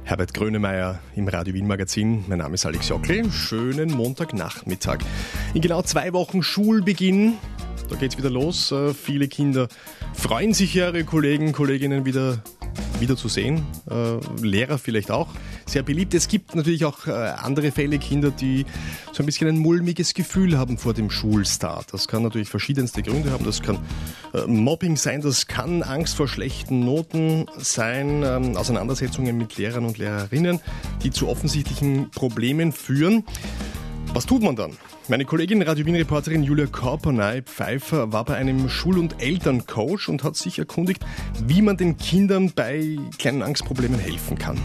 Herbert Grönemeyer im Radio Wien Magazin. Mein Name ist Alex Jockli. Schönen Montagnachmittag. In genau 2 Wochen Schulbeginn. Da geht's wieder los. Viele Kinder freuen sich, ihre Kolleginnen wieder zu sehen. Lehrer vielleicht auch. Sehr beliebt. Es gibt natürlich auch andere Fälle, Kinder, die so ein bisschen ein mulmiges Gefühl haben vor dem Schulstart. Das kann natürlich verschiedenste Gründe haben. Das kann Mobbing sein, das kann Angst vor schlechten Noten sein, Auseinandersetzungen mit Lehrern und Lehrerinnen, die zu offensichtlichen Problemen führen. Was tut man dann? Meine Kollegin, Radio Wien-Reporterin Julia Korpanay-Pfeiffer war bei einem Schul- und Elterncoach und hat sich erkundigt, wie man den Kindern bei kleinen Angstproblemen helfen kann.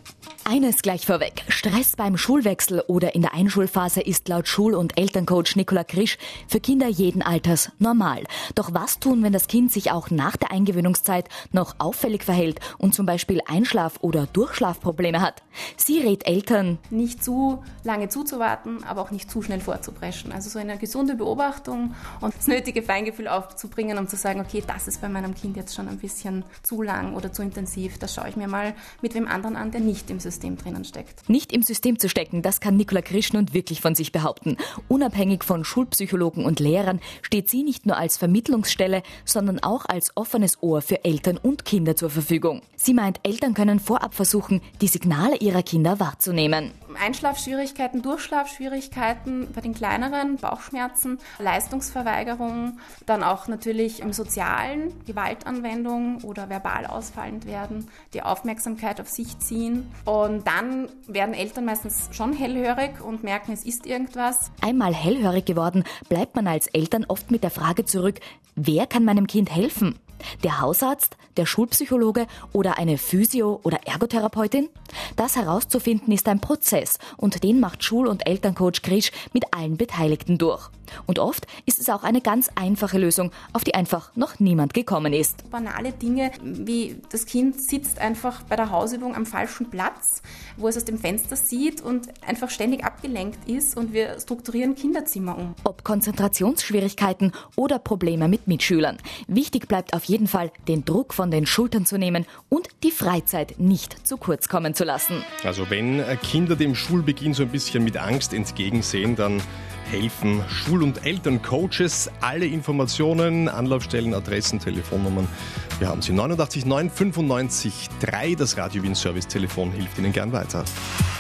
Eines gleich vorweg. Stress beim Schulwechsel oder in der Einschulphase ist laut Schul- und Elterncoach Nicola Krisch für Kinder jeden Alters normal. Doch was tun, wenn das Kind sich auch nach der Eingewöhnungszeit noch auffällig verhält und zum Beispiel Einschlaf- oder Durchschlafprobleme hat? Sie rät Eltern, nicht zu lange zuzuwarten, aber auch nicht zu schnell vorzupreschen. Also so eine gesunde Beobachtung und das nötige Feingefühl aufzubringen, um zu sagen, okay, das ist bei meinem Kind jetzt schon ein bisschen zu lang oder zu intensiv. Das schaue ich mir mal mit wem anderen an, der nicht im System drinnen steckt. Nicht im System zu stecken, das kann Nicola Krisch nun wirklich von sich behaupten. Unabhängig von Schulpsychologen und Lehrern steht sie nicht nur als Vermittlungsstelle, sondern auch als offenes Ohr für Eltern und Kinder zur Verfügung. Sie meint, Eltern können vorab versuchen, die Signale ihrer Kinder wahrzunehmen. Einschlafschwierigkeiten, Durchschlafschwierigkeiten bei den kleineren, Bauchschmerzen, Leistungsverweigerung, dann auch natürlich im Sozialen, Gewaltanwendung oder verbal ausfallend werden, die Aufmerksamkeit auf sich ziehen. Und dann werden Eltern meistens schon hellhörig und merken, es ist irgendwas. Einmal hellhörig geworden, bleibt man als Eltern oft mit der Frage zurück, wer kann meinem Kind helfen? Der Hausarzt, der Schulpsychologe oder eine Physio- oder Ergotherapeutin? Das herauszufinden ist ein Prozess und den macht Schul- und Elterncoach Krisch mit allen Beteiligten durch. Und oft ist es auch eine ganz einfache Lösung, auf die einfach noch niemand gekommen ist. Banale Dinge wie das Kind sitzt einfach bei der Hausübung am falschen Platz, wo es aus dem Fenster sieht und einfach ständig abgelenkt ist und wir strukturieren Kinderzimmer um. Ob Konzentrationsschwierigkeiten oder Probleme mit Mitschülern. Wichtig bleibt auf jeden Fall, den Druck von den Schultern zu nehmen und die Freizeit nicht zu kurz kommen zu lassen. Also wenn Kinder dem Schulbeginn so ein bisschen mit Angst entgegensehen, dann helfen Schul- und Elterncoaches. Alle Informationen, Anlaufstellen, Adressen, Telefonnummern. Wir haben sie 89 9 95 3. Das Radio Wien Service Telefon hilft Ihnen gern weiter.